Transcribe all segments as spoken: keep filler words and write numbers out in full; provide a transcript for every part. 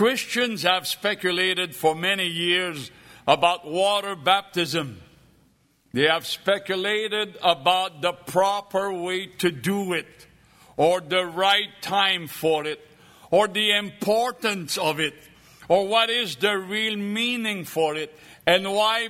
Christians have speculated for many years about water baptism. They have speculated about the proper way to do it, or the right time for it, or the importance of it, or what is the real meaning for it, and why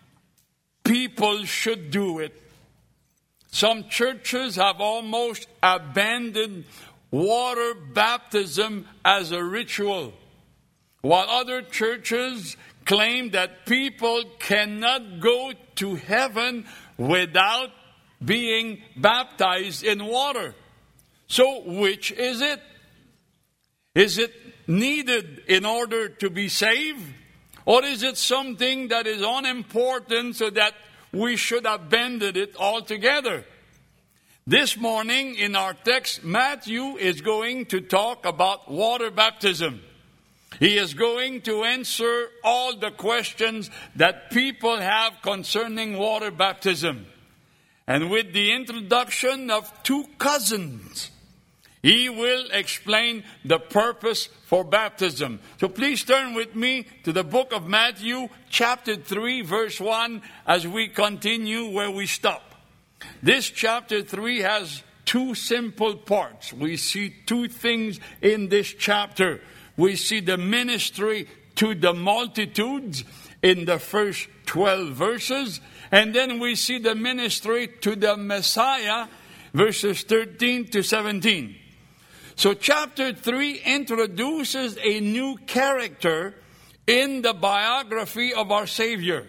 people should do it. Some churches have almost abandoned water baptism as a ritual, while other churches claim that people cannot go to heaven without being baptized in water. So which is it? Is it needed in order to be saved? Or is it something that is unimportant so that we should abandon it altogether? This morning in our text, Matthew is going to talk about water baptism. He is going to answer all the questions that people have concerning water baptism. And with the introduction of two cousins, he will explain the purpose for baptism. So please turn with me to the book of Matthew, chapter three, verse one, as we continue where we stop. This chapter three has two simple parts. We see two things in this chapter. We see the ministry to the multitudes in the first twelve verses. And then we see the ministry to the Messiah, verses thirteen to seventeen. So chapter three introduces a new character in the biography of our Savior.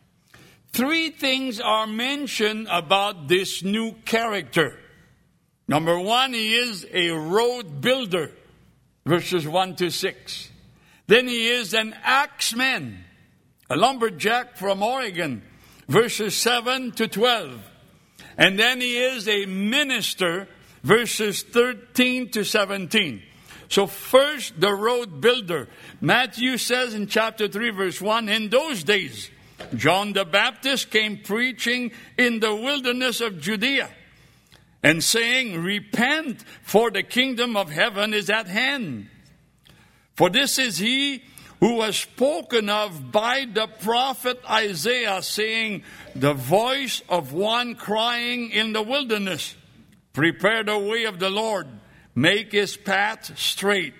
Three things are mentioned about this new character. Number one, he is a road builder, verses one to six. Then he is an axeman, a lumberjack from Oregon, verses seven to twelve. And then he is a minister, verses thirteen to seventeen. So first, the road builder. Matthew says in chapter three, verse one, in those days, John the Baptist came preaching in the wilderness of Judea and saying, repent, for the kingdom of heaven is at hand. For this is he who was spoken of by the prophet Isaiah, saying, the voice of one crying in the wilderness, prepare the way of the Lord, make his path straight.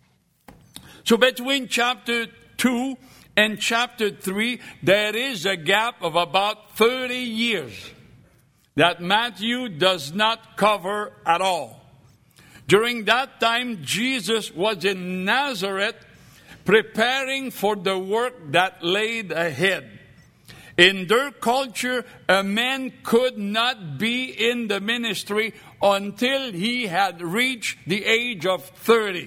So between chapter two and chapter three, there is a gap of about thirty years that Matthew does not cover at all. During that time, Jesus was in Nazareth preparing for the work that laid ahead. In their culture, a man could not be in the ministry until he had reached the age of thirty.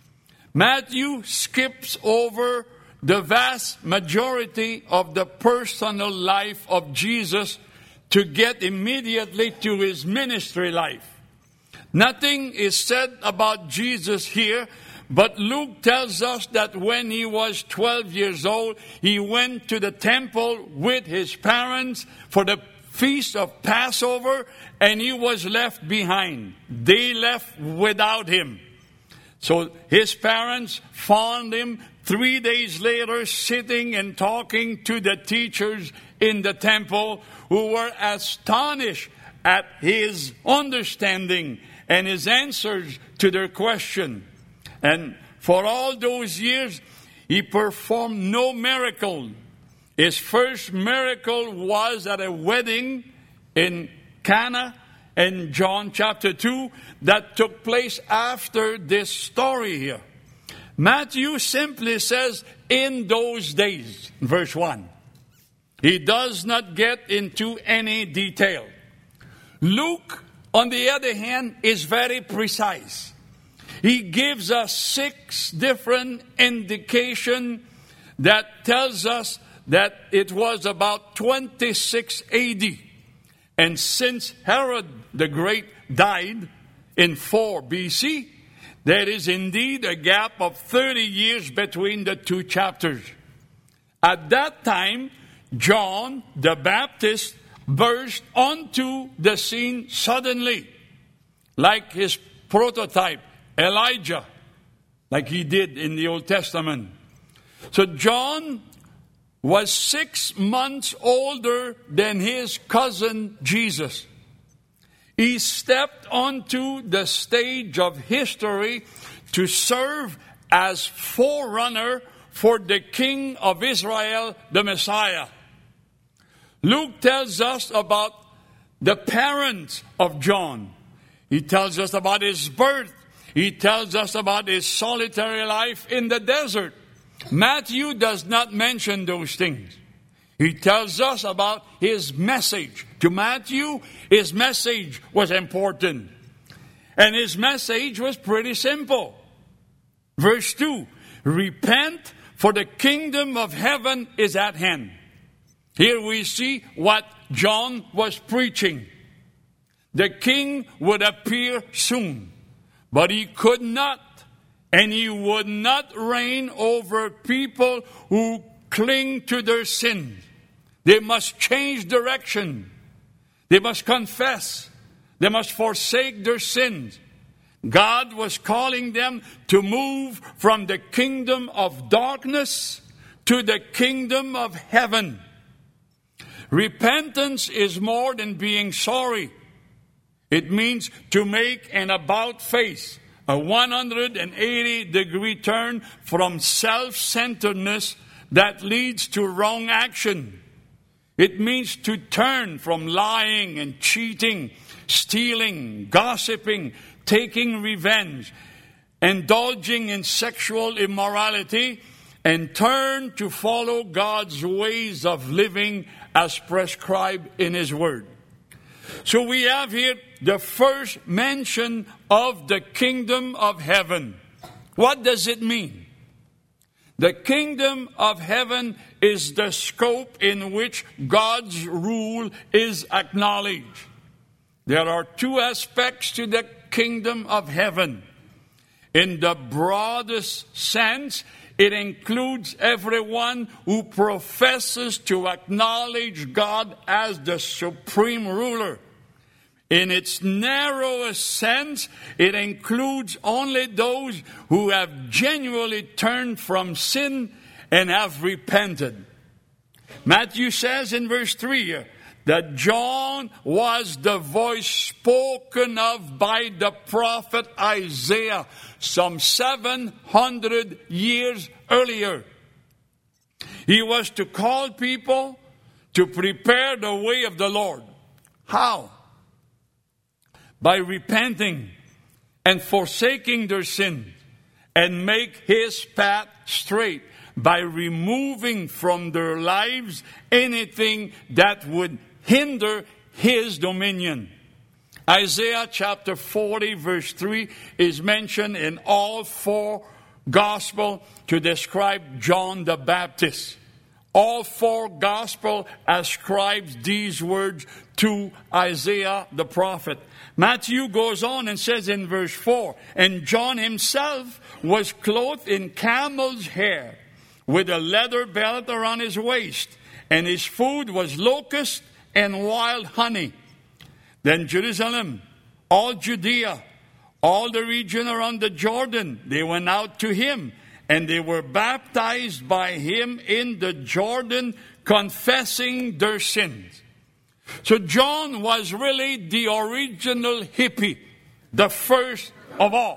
Matthew skips over the vast majority of the personal life of Jesus to get immediately to his ministry life. Nothing is said about Jesus here, but Luke tells us that when he was twelve years old, he went to the temple with his parents for the feast of Passover, and he was left behind. They left without him. So his parents found him three days later sitting and talking to the teachers in the temple, who were astonished at his understanding and his answers to their question. And for all those years, he performed no miracle. His first miracle was at a wedding in Cana in John chapter two that took place after this story here. Matthew simply says, in those days, verse one. He does not get into any detail. Luke, on the other hand, is very precise. He gives us six different indications that tells us that it was about twenty-six A D. And since Herod the Great died in four B C, there is indeed a gap of thirty years between the two chapters. At that time, John the Baptist burst onto the scene suddenly, like his prototype, Elijah, like he did in the Old Testament. So John was six months older than his cousin Jesus. He stepped onto the stage of history to serve as forerunner for the King of Israel, the Messiah. Luke tells us about the parents of John. He tells us about his birth. He tells us about his solitary life in the desert. Matthew does not mention those things. He tells us about his message. To Matthew, his message was important. And his message was pretty simple. Verse two, repent, for the kingdom of heaven is at hand. Here we see what John was preaching. The king would appear soon, but he could not, and he would not reign over people who cling to their sins. They must change direction. They must confess. They must forsake their sins. God was calling them to move from the kingdom of darkness to the kingdom of heaven. Repentance is more than being sorry. It means to make an about-face, a one hundred eighty degree turn from self-centeredness that leads to wrong action. It means to turn from lying and cheating, stealing, gossiping, taking revenge, indulging in sexual immorality, and turn to follow God's ways of living as prescribed in His Word. So we have here the first mention of the kingdom of heaven. What does it mean? The kingdom of heaven is the scope in which God's rule is acknowledged. There are two aspects to the kingdom of heaven. In the broadest sense, it includes everyone who professes to acknowledge God as the supreme ruler. In its narrowest sense, it includes only those who have genuinely turned from sin and have repented. Matthew says in verse three that John was the voice spoken of by the prophet Isaiah some seven hundred years earlier. He was to call people to prepare the way of the Lord. How? By repenting and forsaking their sins and make His path straight, by removing from their lives anything that would hinder His dominion. Isaiah chapter forty verse three is mentioned in all four Gospels to describe John the Baptist. All four Gospels ascribes these words to Isaiah the prophet. Matthew goes on and says in verse four, and John himself was clothed in camel's hair, with a leather belt around his waist, and his food was locust and wild honey. Then Jerusalem, all Judea, all the region around the Jordan, they went out to him, and they were baptized by him in the Jordan, confessing their sins. So John was really the original hippie, the first of all.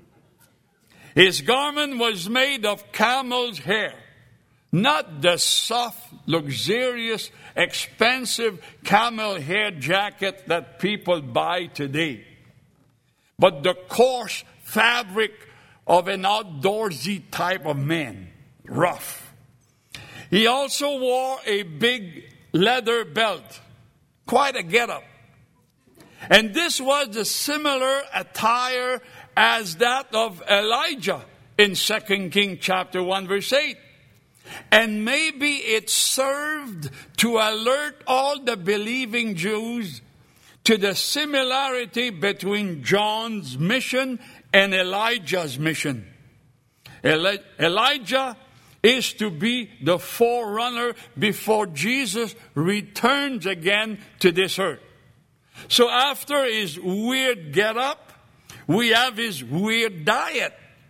His garment was made of camel's hair, not the soft, luxurious, expensive camel hair jacket that people buy today, but the coarse fabric of an outdoorsy type of man, rough. He also wore a big leather belt, quite a getup. And this was the similar attire as that of Elijah in Second Kings chapter one verse eight. And maybe it served to alert all the believing Jews to the similarity between John's mission and Elijah's mission. Eli- Elijah is to be the forerunner before Jesus returns again to this earth. So after his weird get-up, we have his weird diet.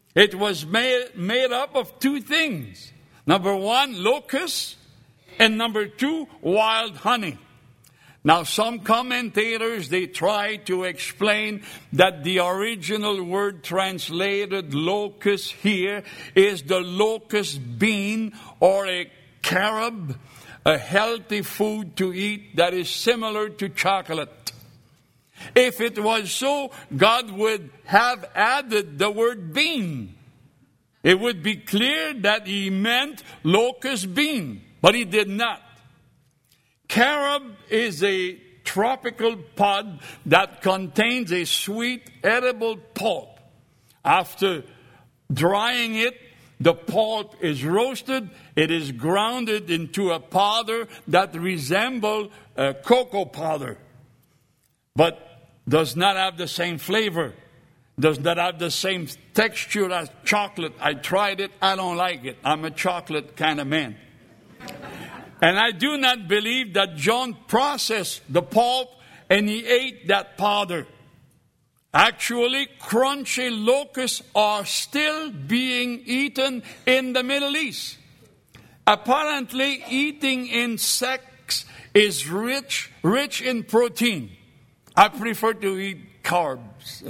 It was made, made up of two things. Number one, locusts, and number two, wild honey. Now, some commentators, they try to explain that the original word translated locust here is the locust bean or a carob, a healthy food to eat that is similar to chocolate. If it was so, God would have added the word bean. It would be clear that he meant locust bean, but he did not. Carob is a tropical pod that contains a sweet, edible pulp. After drying it, the pulp is roasted. It is grounded into a powder that resembles uh, cocoa powder, but does not have the same flavor, does not have the same texture as chocolate. I tried it. I don't like it. I'm a chocolate kind of man. And I do not believe that John processed the pulp and he ate that powder. Actually, crunchy locusts are still being eaten in the Middle East. Apparently, eating insects is rich, rich in protein. I prefer to eat carbs.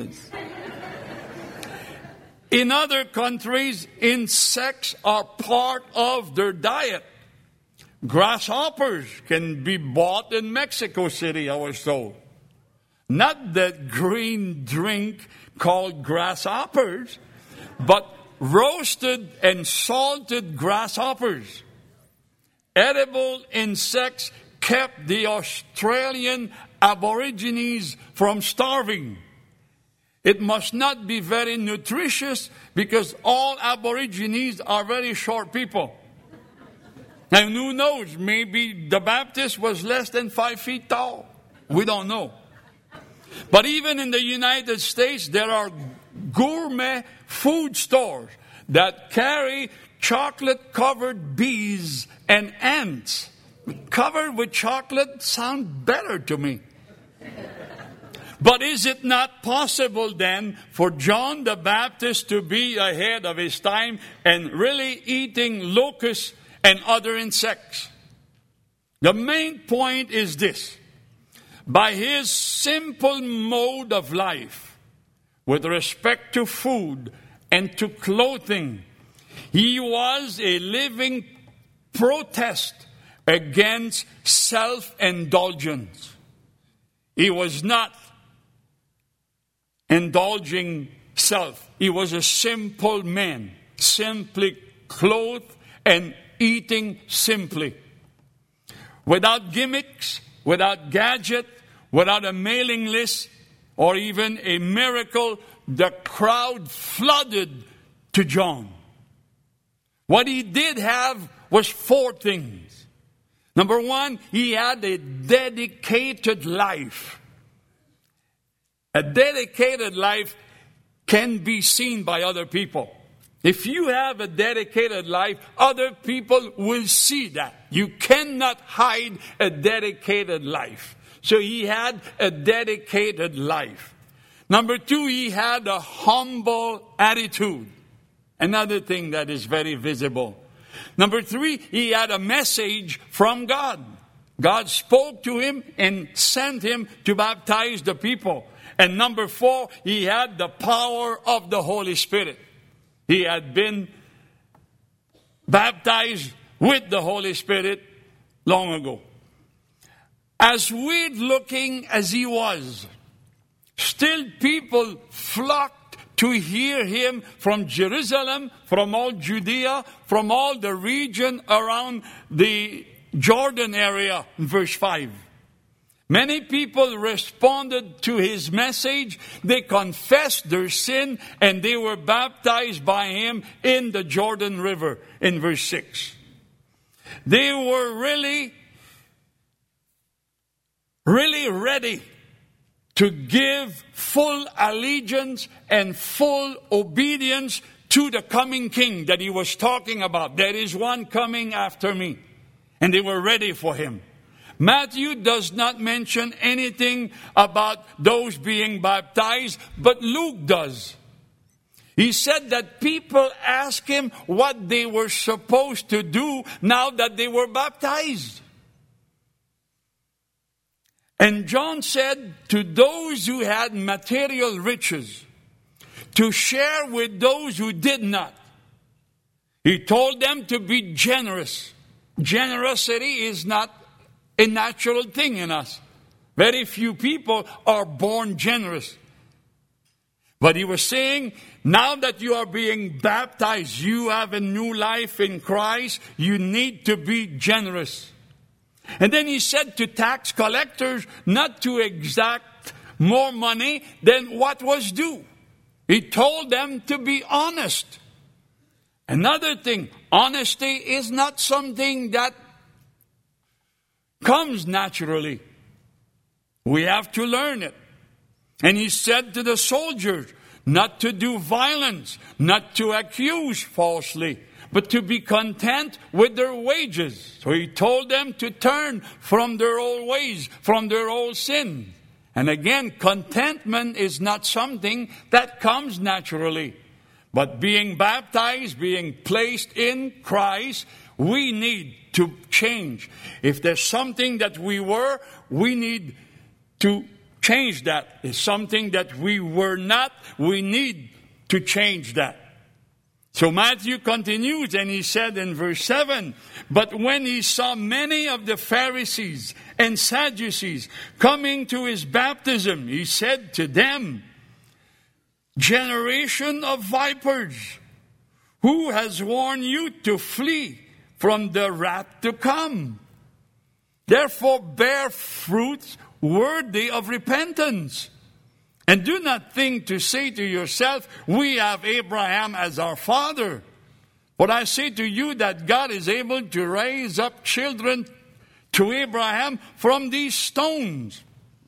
In other countries, insects are part of their diet. Grasshoppers can be bought in Mexico City, I was told. Not that green drink called grasshoppers, but roasted and salted grasshoppers. Edible insects kept the Australian Aborigines from starving. It must not be very nutritious because all Aborigines are very short people. And who knows, maybe the Baptist was less than five feet tall. We don't know. But even in the United States, there are gourmet food stores that carry chocolate-covered bees and ants. Covered with chocolate sound better to me. But is it not possible then for John the Baptist to be ahead of his time and really eating locusts and other insects? The main point is this. By his simple mode of life, with respect to food and to clothing, he was a living protest against self-indulgence. He was not indulging self. He was a simple man, simply clothed and eating simply. Without gimmicks, without gadget, without a mailing list, or even a miracle, the crowd flooded to John. What he did have was four things. Number one, he had a dedicated life. A dedicated life can be seen by other people. If you have a dedicated life, other people will see that. You cannot hide a dedicated life. So he had a dedicated life. Number two, he had a humble attitude. Another thing that is very visible. Number three, he had a message from God. God spoke to him and sent him to baptize the people. And number four, he had the power of the Holy Spirit. He had been baptized with the Holy Spirit long ago. As weird looking as he was, still people flocked to hear him from Jerusalem, from all Judea, from all the region around the Jordan area, in verse five. Many people responded to his message. They confessed their sin and they were baptized by him in the Jordan River in verse six. They were really, really ready to give full allegiance and full obedience to the coming king that he was talking about. There is one coming after me. And they were ready for him. Matthew does not mention anything about those being baptized, but Luke does. He said that people asked him what they were supposed to do now that they were baptized. And John said to those who had material riches, to share with those who did not. He told them to be generous. Generosity is not a natural thing in us. Very few people are born generous. But he was saying, now that you are being baptized, you have a new life in Christ, you need to be generous. And then he said to tax collectors not to exact more money than what was due. He told them to be honest. Another thing, honesty is not something that comes naturally. We have to learn it. And he said to the soldiers not to do violence, not to accuse falsely, but to be content with their wages. So he told them to turn from their old ways, from their old sin. And again, contentment is not something that comes naturally. But being baptized, being placed in Christ, we need to change. If there's something that we were, we need to change that. If something that we were not, we need to change that. So Matthew continues and he said in verse seven, but when he saw many of the Pharisees and Sadducees coming to his baptism, he said to them, generation of vipers, who has warned you to flee from the wrath to come? Therefore bear fruits worthy of repentance. And do not think to say to yourself, we have Abraham as our father. But I say to you that God is able to raise up children to Abraham from these stones.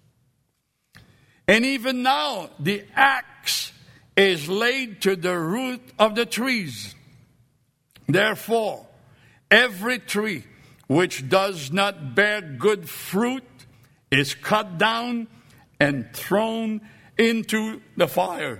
And even now the axe is laid to the root of the trees. Therefore, every tree which does not bear good fruit is cut down and thrown into the fire.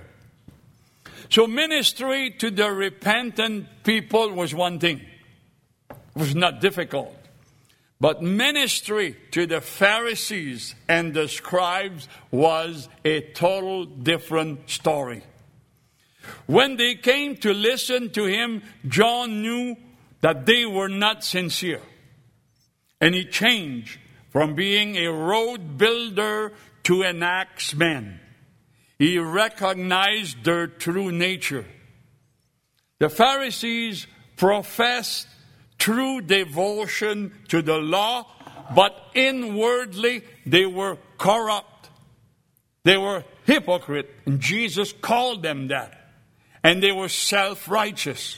So ministry to the repentant people was one thing. It was not difficult. But ministry to the Pharisees and the scribes was a total different story. When they came to listen to him, John knew that they were not sincere. And he changed from being a road builder to an axeman. He recognized their true nature. The Pharisees professed true devotion to the law, but inwardly they were corrupt. They were hypocrite, and Jesus called them that. And they were self-righteous.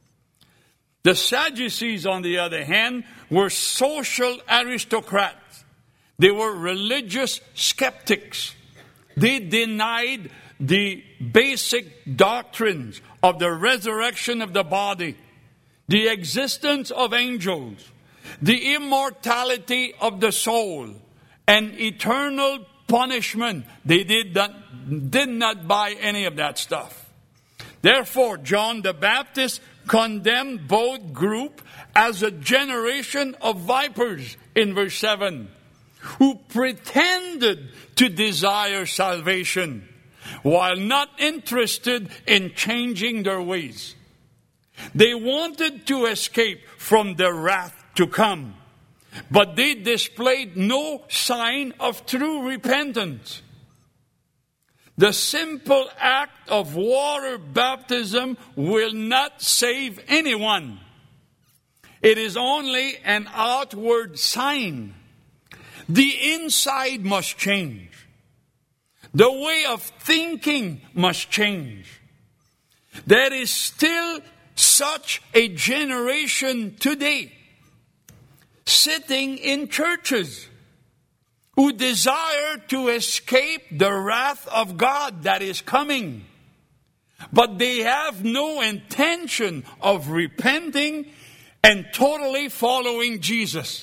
The Sadducees, on the other hand, were social aristocrats. They were religious skeptics. They denied the basic doctrines of the resurrection of the body, the existence of angels, the immortality of the soul, and eternal punishment. They did not, did not buy any of that stuff. Therefore, John the Baptist condemned both groups as a generation of vipers in verse seven, who pretended to desire salvation while not interested in changing their ways. They wanted to escape from the wrath to come, but they displayed no sign of true repentance. The simple act of water baptism will not save anyone. It is only an outward sign. The inside must change. The way of thinking must change. There is still such a generation today sitting in churches who desire to escape the wrath of God that is coming. But they have no intention of repenting and totally following Jesus.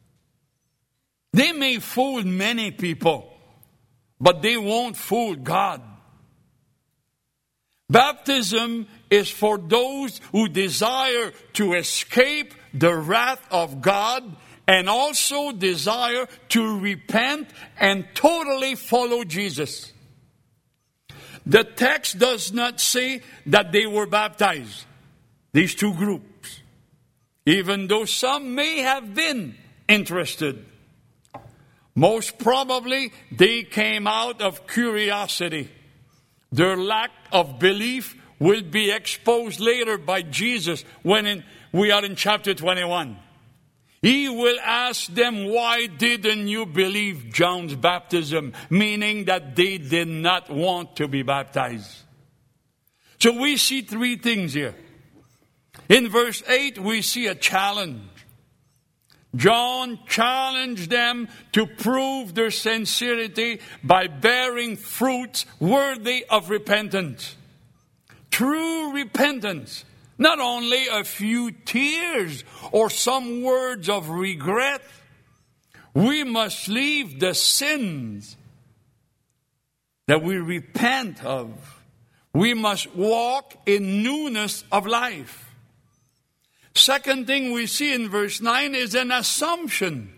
They may fool many people, but they won't fool God. Baptism is for those who desire to escape the wrath of God and also desire to repent and totally follow Jesus. The text does not say that they were baptized, these two groups, even though some may have been interested. Most probably, they came out of curiosity. Their lack of belief will be exposed later by Jesus when in, we are in chapter twenty-one. He will ask them, why didn't you believe John's baptism? Meaning that they did not want to be baptized. So we see three things here. In verse eight, we see a challenge. John challenged them to prove their sincerity by bearing fruits worthy of repentance. True repentance. Not only a few tears or some words of regret. We must leave the sins that we repent of. We must walk in newness of life. Second thing we see in verse nine is an assumption.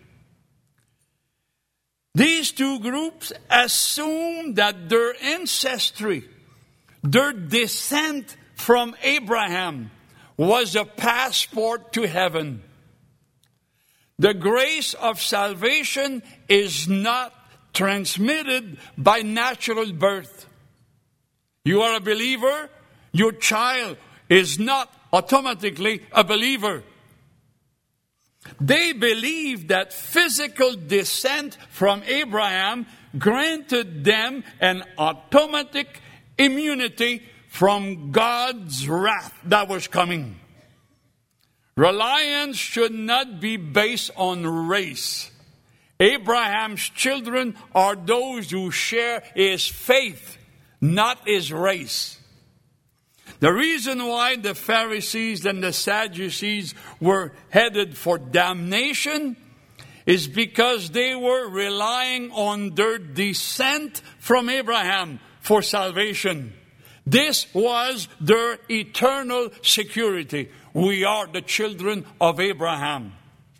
These two groups assume that their ancestry, their descent from Abraham was a passport to heaven. The grace of salvation is not transmitted by natural birth. You are a believer, your child is not automatically a believer. They believe that physical descent from Abraham granted them an automatic immunity from God's wrath that was coming. Reliance should not be based on race. Abraham's children are those who share his faith, not his race. The reason why the Pharisees and the Sadducees were headed for damnation is because they were relying on their descent from Abraham for salvation. This was their eternal security. We are the children of Abraham.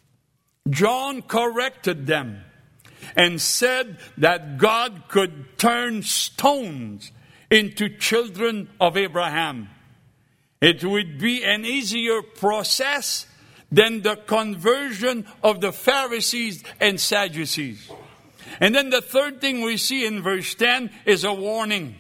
John corrected them and said that God could turn stones into children of Abraham. It would be an easier process than the conversion of the Pharisees and Sadducees. And then the third thing we see in verse ten is a warning.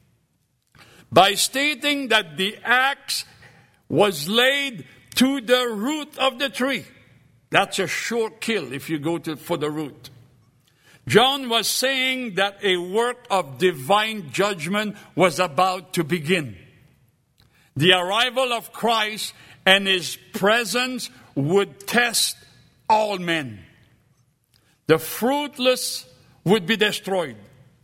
By stating that the axe was laid to the root of the tree. That's a short kill if you go to, for the root. John was saying that a work of divine judgment was about to begin. The arrival of Christ and his presence would test all men. The fruitless would be destroyed.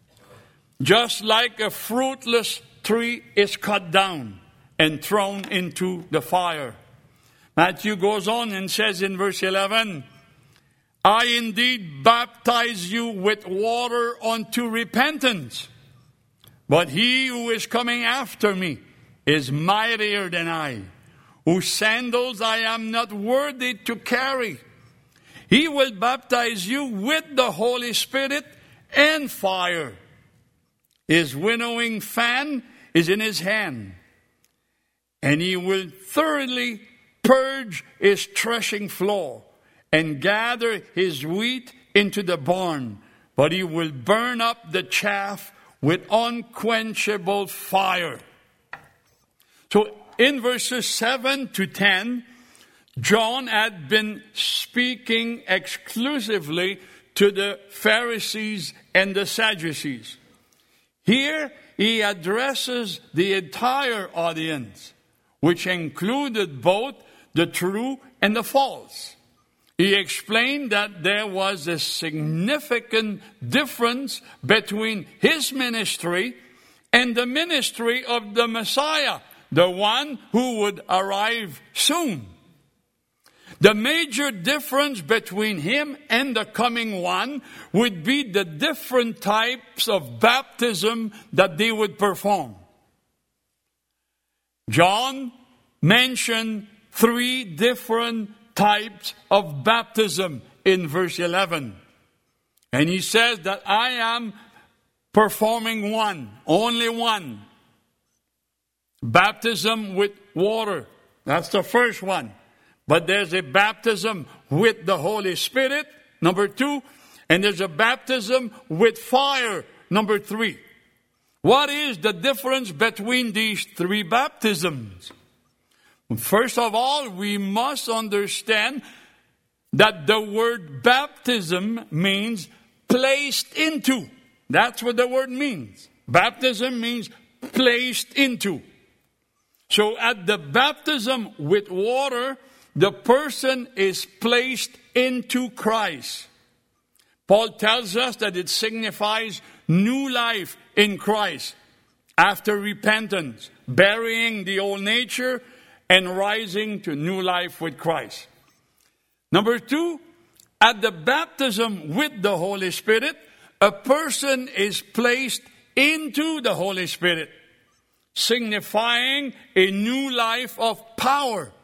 Just like a fruitless tree is cut down and thrown into the fire. Matthew goes on and says in verse eleven, I indeed baptize you with water unto repentance, but he who is coming after me is mightier than I, whose sandals I am not worthy to carry. He will baptize you with the Holy Spirit and fire. His winnowing fan is in his hand, and he will thoroughly purge his threshing floor and gather his wheat into the barn, but he will burn up the chaff with unquenchable fire. So in verses seven to ten, John had been speaking exclusively to the Pharisees and the Sadducees. Here he addresses the entire audience, which included both the true and the false. He explained that there was a significant difference between his ministry and the ministry of the Messiah, the one who would arrive soon. The major difference between him and the coming one would be the different types of baptism that they would perform. John mentioned three different types of baptism in verse eleven. And he says that I am performing one, only one. Baptism with water. That's the first one. But there's a baptism with the Holy Spirit, number two. And there's a baptism with fire, number three. What is the difference between these three baptisms? First of all, we must understand that the word baptism means placed into. That's what the word means. Baptism means placed into. So at the baptism with water, the person is placed into Christ. Paul tells us that it signifies new life in Christ after repentance, burying the old nature and rising to new life with Christ. Number two, at the baptism with the Holy Spirit, a person is placed into the Holy Spirit, signifying a new life of power.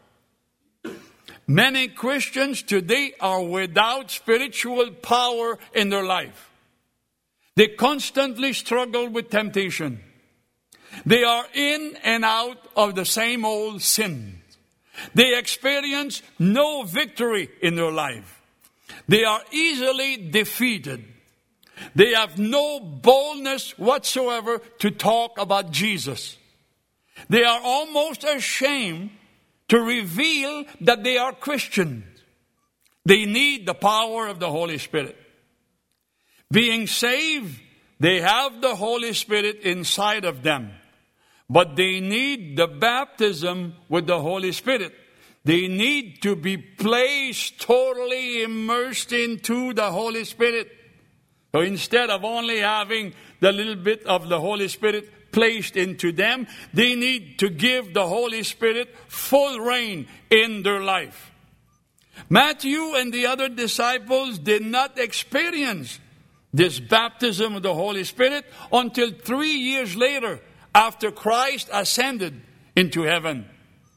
Many Christians today are without spiritual power in their life. They constantly struggle with temptation. They are in and out of the same old sins. They experience no victory in their life. They are easily defeated. They have no boldness whatsoever to talk about Jesus. They are almost ashamed to reveal that they are Christians. They need the power of the Holy Spirit. Being saved, they have the Holy Spirit inside of them. But they need the baptism with the Holy Spirit. They need to be placed totally immersed into the Holy Spirit. So instead of only having the little bit of the Holy Spirit placed into them, they need to give the Holy Spirit full reign in their life. Matthew and the other disciples did not experience this baptism of the Holy Spirit until three years later, after Christ ascended into heaven.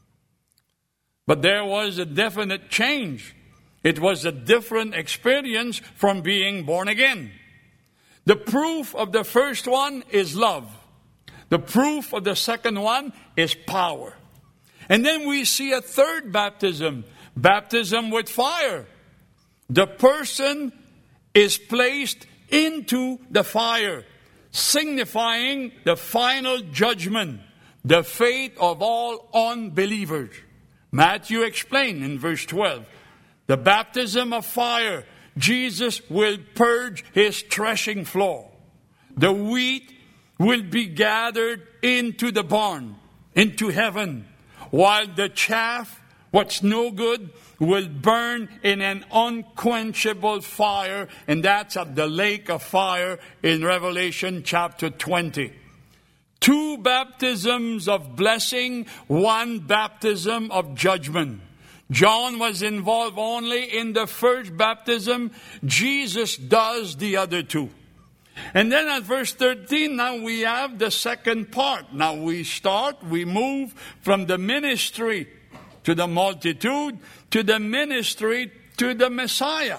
But there was a definite change. It was a different experience from being born again. The proof of the first one is love. The proof of the second one is power. And then we see a third baptism, baptism with fire. The person is placed into the fire, signifying the final judgment, the fate of all unbelievers. Matthew explained in verse twelve, the baptism of fire, Jesus will purge his threshing floor. The wheat will be gathered into the barn, into heaven, while the chaff, what's no good, will burn in an unquenchable fire, and that's at the lake of fire in Revelation chapter twenty. Two baptisms of blessing, one baptism of judgment. John was involved only in the first baptism. Jesus does the other two. And then at verse thirteen, now we have the second part. Now we start, we move from the ministry to the multitude, to the ministry to the Messiah.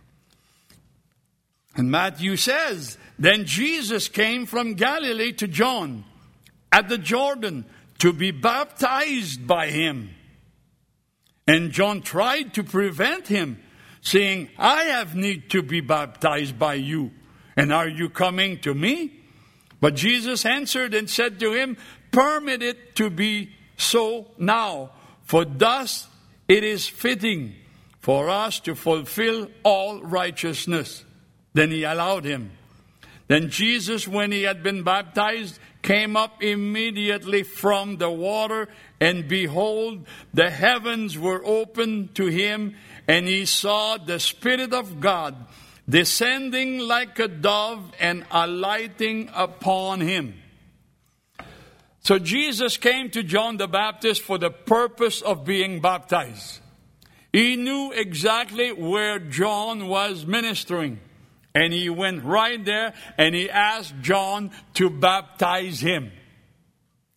And Matthew says, then Jesus came from Galilee to John at the Jordan to be baptized by him. And John tried to prevent him, saying, I have need to be baptized by you, and are you coming to me? But Jesus answered and said to him, permit it to be so now, for thus it is fitting for us to fulfill all righteousness. Then he allowed him. Then Jesus, when he had been baptized, came up immediately from the water, and behold, the heavens were opened to him, and he saw the Spirit of God descending like a dove and alighting upon him. So Jesus came to John the Baptist for the purpose of being baptized. He knew exactly where John was ministering. And he went right there and he asked John to baptize him.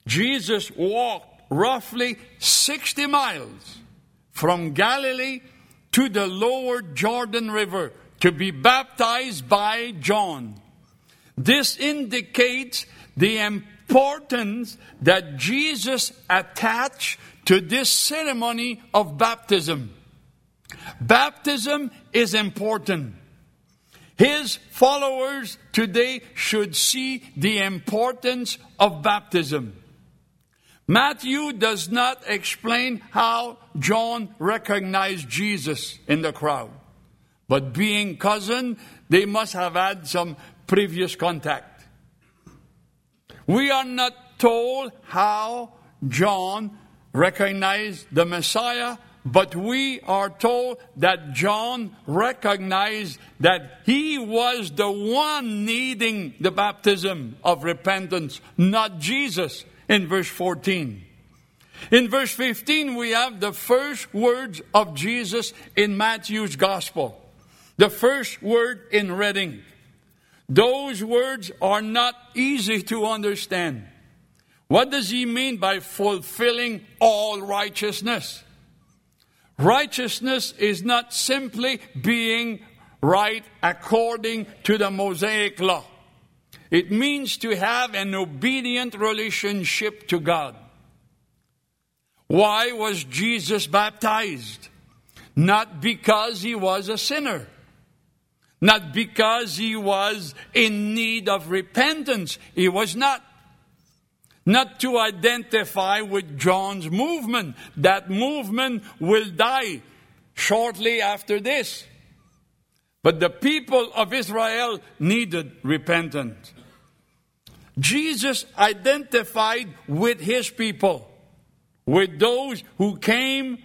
Jesus walked roughly sixty miles from Galilee to the lower Jordan River to be baptized by John. This indicates the importance that Jesus attached to this ceremony of baptism. Baptism is important. His followers today should see the importance of baptism. Matthew does not explain how John recognized Jesus in the crowd. But being cousin, they must have had some previous contact. We are not told how John recognized the Messiah, but we are told that John recognized that he was the one needing the baptism of repentance, not Jesus, in verse fourteen. In verse fifteen, we have the first words of Jesus in Matthew's Gospel. The first word in red ink. Those words are not easy to understand. What does he mean by fulfilling all righteousness? Righteousness is not simply being right according to the Mosaic law. It means to have an obedient relationship to God. Why was Jesus baptized? Not because he was a sinner. Not because he was in need of repentance. He was not. Not to identify with John's movement. That movement will die shortly after this. But the people of Israel needed repentance. Jesus identified with his people, with those who came,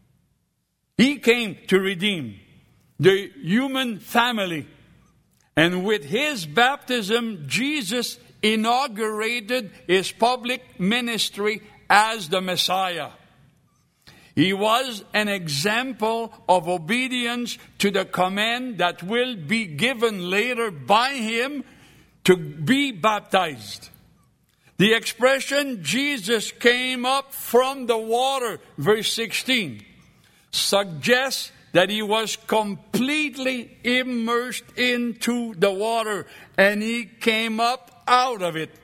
he came to redeem the human family. And with his baptism, Jesus inaugurated his public ministry as the Messiah. He was an example of obedience to the command that will be given later by him to be baptized. The expression, Jesus came up from the water, verse sixteen, suggests that he was completely immersed into the water and he came up out of it.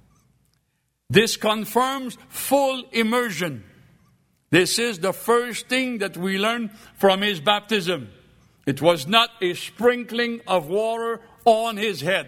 This confirms full immersion. This is the first thing that we learn from his baptism. It was not a sprinkling of water on his head.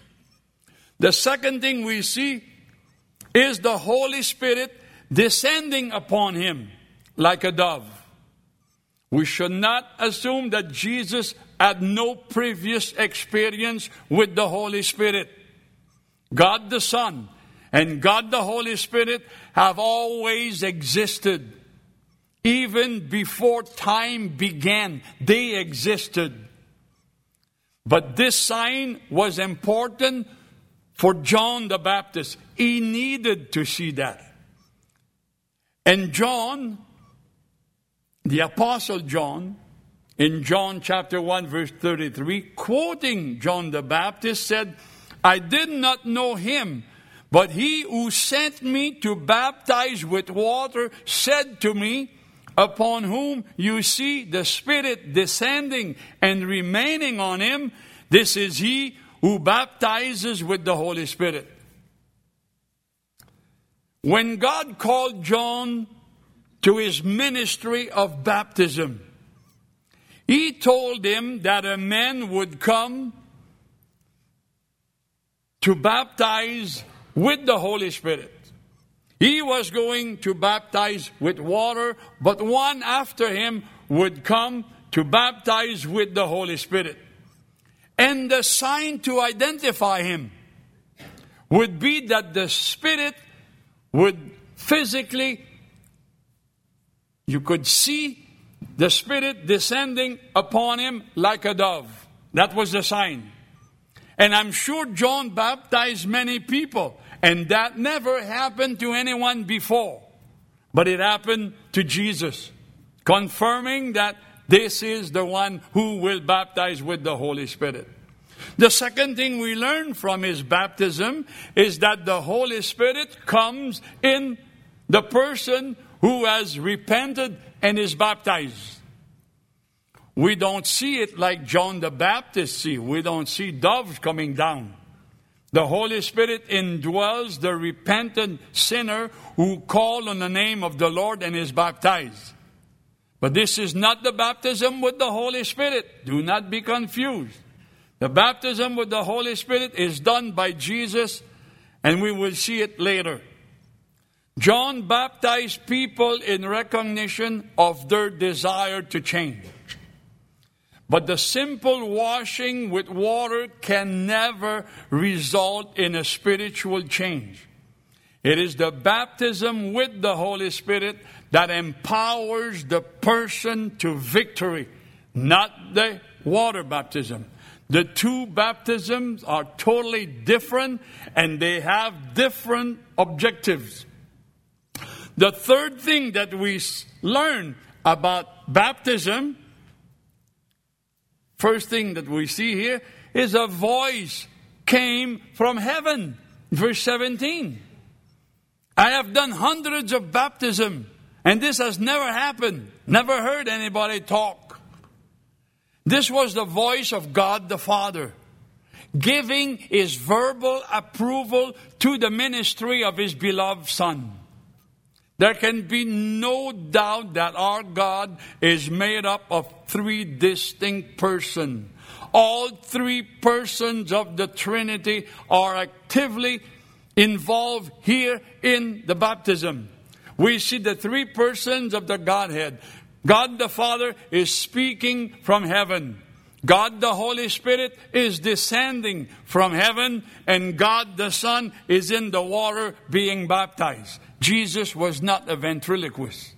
The second thing we see is the Holy Spirit descending upon him like a dove. We should not assume that Jesus had no previous experience with the Holy Spirit. God the Son and God the Holy Spirit have always existed. Even before time began, they existed. But this sign was important for John the Baptist. He needed to see that. And John, the Apostle John, in John chapter one, verse thirty-three, quoting John the Baptist, said, I did not know him, but he who sent me to baptize with water said to me, upon whom you see the Spirit descending and remaining on him, this is he who baptizes with the Holy Spirit. When God called John to his ministry of baptism, he told him that a man would come to baptize with the Holy Spirit. He was going to baptize with water, but one after him would come to baptize with the Holy Spirit. And the sign to identify him would be that the Spirit would physically, you could see the Spirit descending upon him like a dove. That was the sign. And I'm sure John baptized many people, and that never happened to anyone before. But it happened to Jesus, confirming that this is the one who will baptize with the Holy Spirit. The second thing we learn from his baptism is that the Holy Spirit comes in the person who has repented and is baptized. We don't see it like John the Baptist see. We don't see doves coming down. The Holy Spirit indwells the repentant sinner who called on the name of the Lord and is baptized. But this is not the baptism with the Holy Spirit. Do not be confused. The baptism with the Holy Spirit is done by Jesus, and we will see it later. John baptized people in recognition of their desire to change. But the simple washing with water can never result in a spiritual change. It is the baptism with the Holy Spirit that empowers the person to victory, not the water baptism. The two baptisms are totally different, and they have different objectives. The third thing that we learn about baptism, first thing that we see here, is a voice came from heaven. Verse seventeen. I have done hundreds of baptisms, and this has never happened. Never heard anybody talk. This was the voice of God the Father, giving his verbal approval to the ministry of his beloved Son. There can be no doubt that our God is made up of three distinct persons. All three persons of the Trinity are actively involved here in the baptism. We see the three persons of the Godhead. God the Father is speaking from heaven. God the Holy Spirit is descending from heaven. And God the Son is in the water being baptized. Jesus was not a ventriloquist.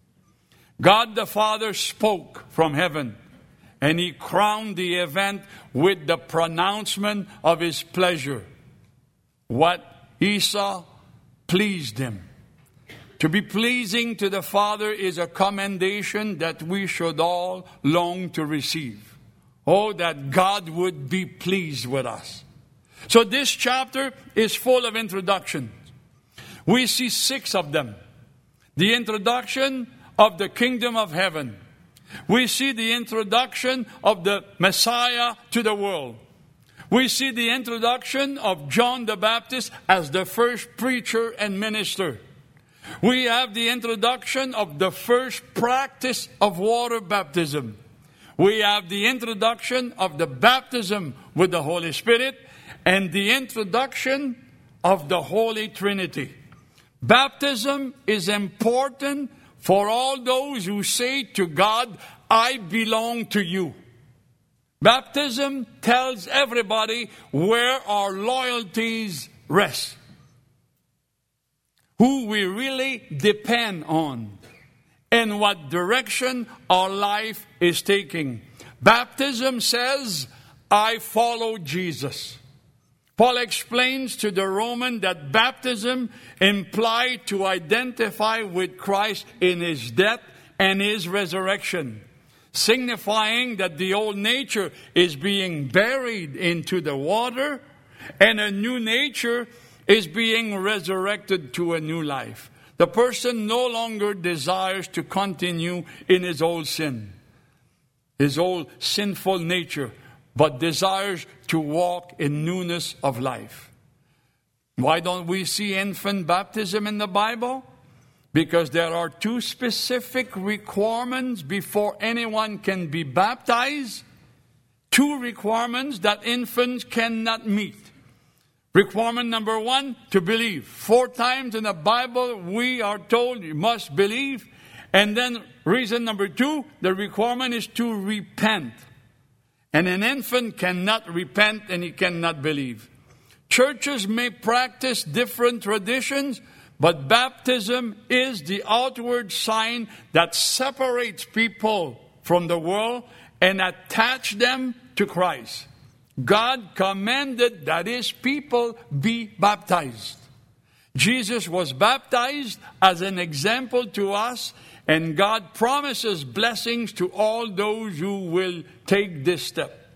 God the Father spoke from heaven. And he crowned the event with the pronouncement of his pleasure. What he saw pleased him. To be pleasing to the Father is a commendation that we should all long to receive. Oh, that God would be pleased with us. So this chapter is full of introductions. We see six of them. The introduction of the kingdom of heaven. We see the introduction of the Messiah to the world. We see the introduction of John the Baptist as the first preacher and minister. We have the introduction of the first practice of water baptism. We have the introduction of the baptism with the Holy Spirit and the introduction of the Holy Trinity. Baptism is important for all those who say to God, I belong to you. Baptism tells everybody where our loyalties rest. Who we really depend on, and what direction our life is taking. Baptism says, I follow Jesus. Paul explains to the Roman that baptism implied to identify with Christ in his death and his resurrection, signifying that the old nature is being buried into the water and a new nature is being resurrected to a new life. The person no longer desires to continue in his old sin, his old sinful nature, but desires to walk in newness of life. Why don't we see infant baptism in the Bible? Because there are two specific requirements before anyone can be baptized. Two requirements that infants cannot meet. Requirement number one, to believe. Four times in the Bible we are told you must believe. And then reason number two, the requirement is to repent. And an infant cannot repent and he cannot believe. Churches may practice different traditions, but baptism is the outward sign that separates people from the world and attach them to Christ. God commanded that his people be baptized. Jesus was baptized as an example to us, and God promises blessings to all those who will take this step.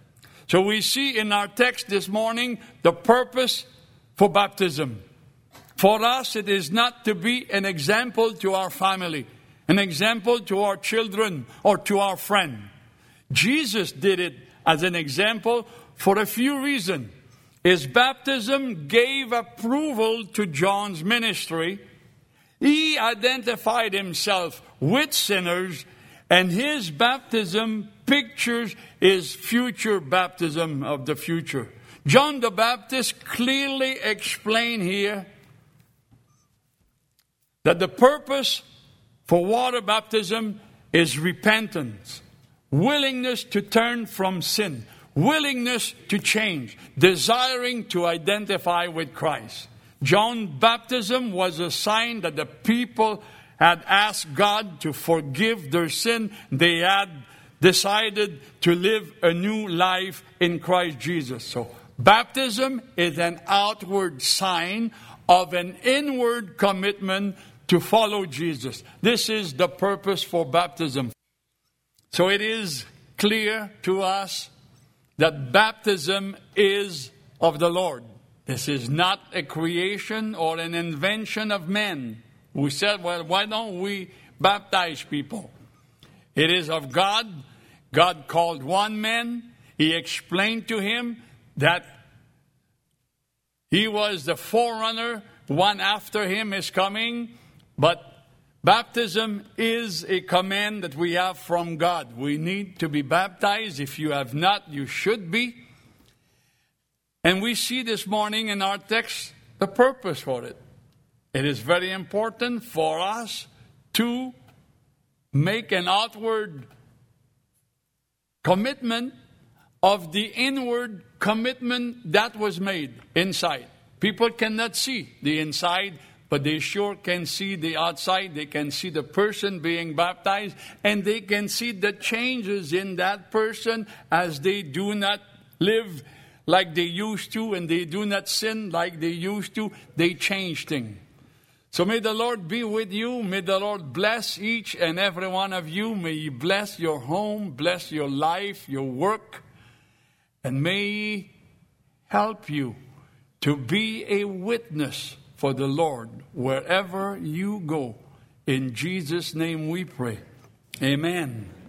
So we see in our text this morning the purpose for baptism. For us, it is not to be an example to our family, an example to our children or to our friend. Jesus did it as an example for a few reasons. His baptism gave approval to John's ministry. He identified himself with sinners, and his baptism pictures his future baptism of the future. John the Baptist clearly explained here that the purpose for water baptism is repentance, willingness to turn from sin, willingness to change, desiring to identify with Christ. John's baptism was a sign that the people had asked God to forgive their sin. They had decided to live a new life in Christ Jesus. So baptism is an outward sign of an inward commitment to follow Jesus. This is the purpose for baptism. So it is clear to us that baptism is of the Lord. This is not a creation or an invention of men. We said, well, why don't we baptize people? It is of God. God called one man. He explained to him that he was the forerunner. One after him is coming. But baptism is a command that we have from God. We need to be baptized. If you have not, you should be. And we see this morning in our text the purpose for it. It is very important for us to make an outward commitment of the inward commitment that was made inside. People cannot see the inside, but they sure can see the outside. They can see the person being baptized, and they can see the changes in that person as they do not live like they used to, and they do not sin like they used to. They change things. So may the Lord be with you. May the Lord bless each and every one of you. May He bless your home, bless your life, your work, and may He help you to be a witness for the Lord wherever you go. In Jesus' name we pray. Amen.